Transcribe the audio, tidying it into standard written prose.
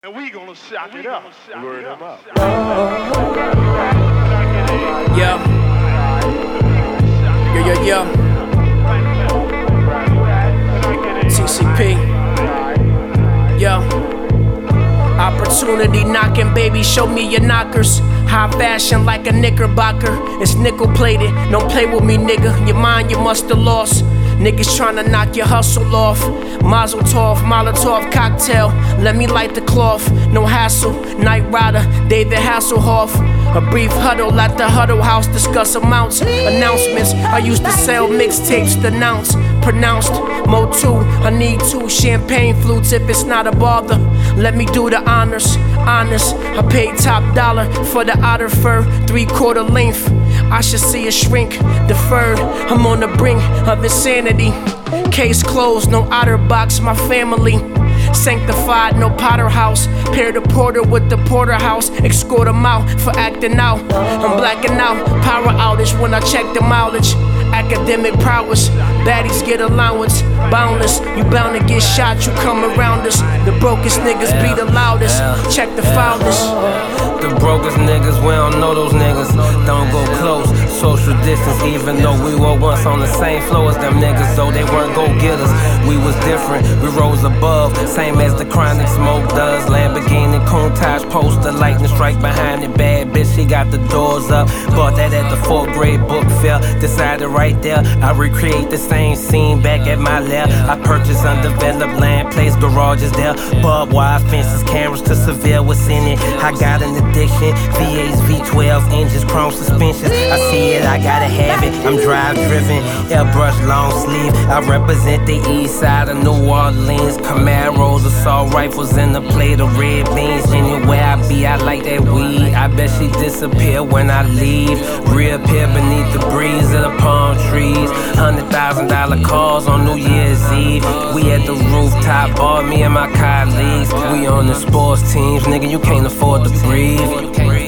And we gonna shock it up. Lure them up. Yo. TCP. Yo. Opportunity knocking, baby, show me your knockers. High fashion like a knickerbocker. It's nickel plated, don't play with me, nigga. Your mind you must have lost. Niggas tryna knock your hustle off. Mazel tov, Molotov cocktail. Let me light the cloth, no hassle. Night Rider, David Hasselhoff. A brief huddle at the Huddle House, discuss amounts. Announcements, I used to sell mixtapes, denounce. Pronounced, Mo 2, I need 2 champagne flutes if it's not a bother. Let me do the honors, honest. I paid top dollar for the otter fur, 3/4 length. I should see a shrink, deferred. I'm on the brink of insanity. Case closed, no otter box, my family. Sanctified, no Potter house. Pair the porter with the porterhouse. Escort them out for acting out. I'm blacking out, power outage when I check the mileage. Academic prowess, baddies get allowance. Boundless, you bound to get shot, you come around us. The brokest niggas be the loudest. Check the foulest. The brokest niggas, we don't know those niggas. Don't go close, social distance. Even though we were once on the same floor as them niggas, though they weren't go-getters. We was different, we rose above, same as the Chronic Smoke does. Lamborghini Countach poster, lightning strike behind it. Bad bitch, she got the doors up. Bought that at the 4th grade book fair. Decided right there, I recreate the same scene back at my left. I purchased undeveloped land, place garages there. Barbed wire fences, cameras to surveil what's in it. I got an addiction, V8s, V12 engines, chrome suspensions. I see it, I gotta have it. I'm drive driven, airbrush long sleeve. I represent the east side of New Orleans. Camaros, assault rifles, and a plate of red beans. Anywhere I be, I like that weed. I bet she disappear when I leave. Reappear beneath the breeze of the palm trees. $100,000 cars on New Year's Eve. We at the rooftop bar, me and my colleagues. We on the sports teams, nigga, you can't afford to breathe.